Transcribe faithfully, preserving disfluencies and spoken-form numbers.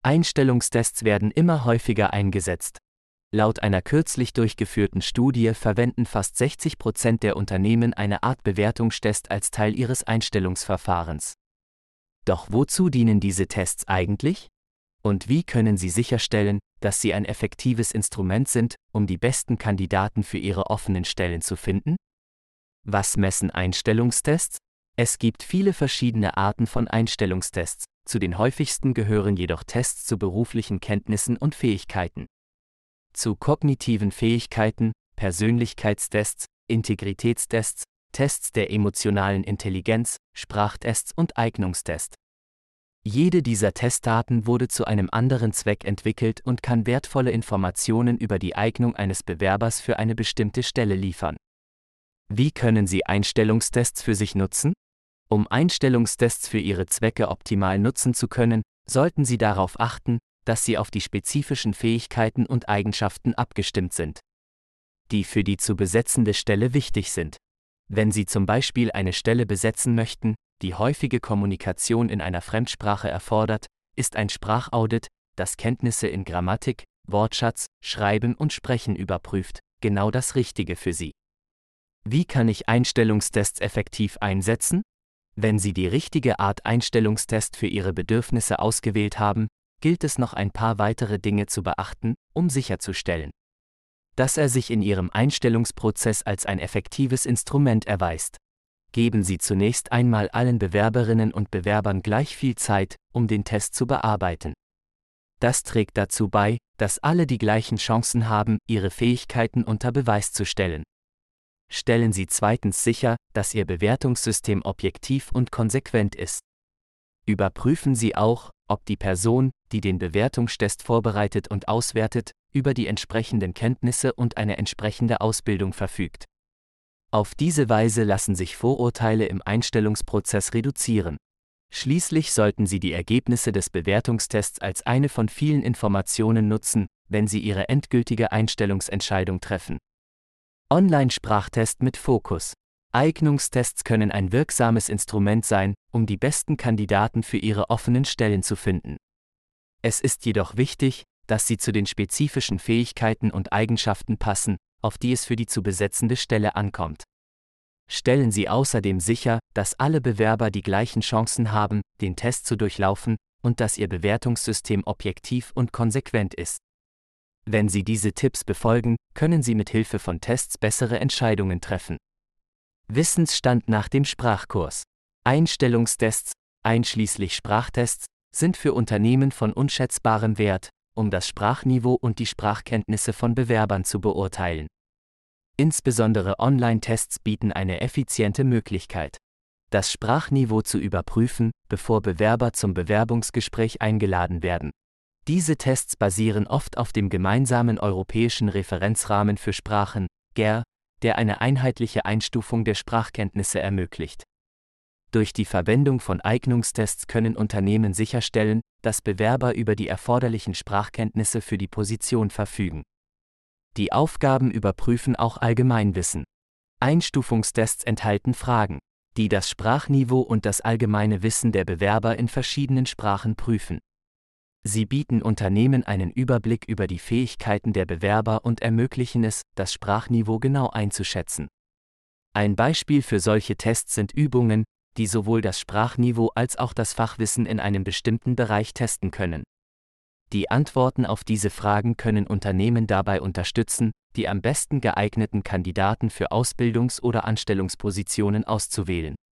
Einstellungstests werden immer häufiger eingesetzt. Laut einer kürzlich durchgeführten Studie verwenden fast sechzig Prozent der Unternehmen eine Art Bewertungstest als Teil ihres Einstellungsverfahrens. Doch wozu dienen diese Tests eigentlich? Und wie können Sie sicherstellen, dass sie ein effektives Instrument sind, um die besten Kandidaten für Ihre offenen Stellen zu finden? Was messen Einstellungstests? Es gibt viele verschiedene Arten von Einstellungstests, zu den häufigsten gehören jedoch Tests zu beruflichen Kenntnissen und Fähigkeiten. Zu kognitiven Fähigkeiten, Persönlichkeitstests, Integritätstests, Tests der emotionalen Intelligenz, Sprachtests und Eignungstests. Jede dieser Testdaten wurde zu einem anderen Zweck entwickelt und kann wertvolle Informationen über die Eignung eines Bewerbers für eine bestimmte Stelle liefern. Wie können Sie Einstellungstests für sich nutzen? Um Einstellungstests für Ihre Zwecke optimal nutzen zu können, sollten Sie darauf achten, dass sie auf die spezifischen Fähigkeiten und Eigenschaften abgestimmt sind, die für die zu besetzende Stelle wichtig sind. Wenn Sie zum Beispiel eine Stelle besetzen möchten, die häufige Kommunikation in einer Fremdsprache erfordert, ist ein Sprachaudit, das Kenntnisse in Grammatik, Wortschatz, Schreiben und Sprechen überprüft, genau das Richtige für Sie. Wie kann ich Einstellungstests effektiv einsetzen? Wenn Sie die richtige Art Einstellungstest für Ihre Bedürfnisse ausgewählt haben, gilt es noch ein paar weitere Dinge zu beachten, um sicherzustellen, dass er sich in Ihrem Einstellungsprozess als ein effektives Instrument erweist. Geben Sie zunächst einmal allen Bewerberinnen und Bewerbern gleich viel Zeit, um den Test zu bearbeiten. Das trägt dazu bei, dass alle die gleichen Chancen haben, ihre Fähigkeiten unter Beweis zu stellen. Stellen Sie zweitens sicher, dass Ihr Bewertungssystem objektiv und konsequent ist. Überprüfen Sie auch, ob die Person, die den Bewertungstest vorbereitet und auswertet, über die entsprechenden Kenntnisse und eine entsprechende Ausbildung verfügt. Auf diese Weise lassen sich Vorurteile im Einstellungsprozess reduzieren. Schließlich sollten Sie die Ergebnisse des Bewertungstests als eine von vielen Informationen nutzen, wenn Sie Ihre endgültige Einstellungsentscheidung treffen. Online-Sprachtest mit Fokus. Eignungstests können ein wirksames Instrument sein, um die besten Kandidaten für Ihre offenen Stellen zu finden. Es ist jedoch wichtig, dass sie zu den spezifischen Fähigkeiten und Eigenschaften passen, auf die es für die zu besetzende Stelle ankommt. Stellen Sie außerdem sicher, dass alle Bewerber die gleichen Chancen haben, den Test zu durchlaufen, und dass Ihr Bewertungssystem objektiv und konsequent ist. Wenn Sie diese Tipps befolgen, können Sie mit Hilfe von Tests bessere Entscheidungen treffen. Wissensstand nach dem Sprachkurs. Einstellungstests, einschließlich Sprachtests, sind für Unternehmen von unschätzbarem Wert, um das Sprachniveau und die Sprachkenntnisse von Bewerbern zu beurteilen. Insbesondere Online-Tests bieten eine effiziente Möglichkeit, das Sprachniveau zu überprüfen, bevor Bewerber zum Bewerbungsgespräch eingeladen werden. Diese Tests basieren oft auf dem gemeinsamen europäischen Referenzrahmen für Sprachen, G E R, der eine einheitliche Einstufung der Sprachkenntnisse ermöglicht. Durch die Verwendung von Eignungstests können Unternehmen sicherstellen, dass Bewerber über die erforderlichen Sprachkenntnisse für die Position verfügen. Die Aufgaben überprüfen auch Allgemeinwissen. Einstufungstests enthalten Fragen, die das Sprachniveau und das allgemeine Wissen der Bewerber in verschiedenen Sprachen prüfen. Sie bieten Unternehmen einen Überblick über die Fähigkeiten der Bewerber und ermöglichen es, das Sprachniveau genau einzuschätzen. Ein Beispiel für solche Tests sind Übungen, die sowohl das Sprachniveau als auch das Fachwissen in einem bestimmten Bereich testen können. Die Antworten auf diese Fragen können Unternehmen dabei unterstützen, die am besten geeigneten Kandidaten für Ausbildungs- oder Anstellungspositionen auszuwählen.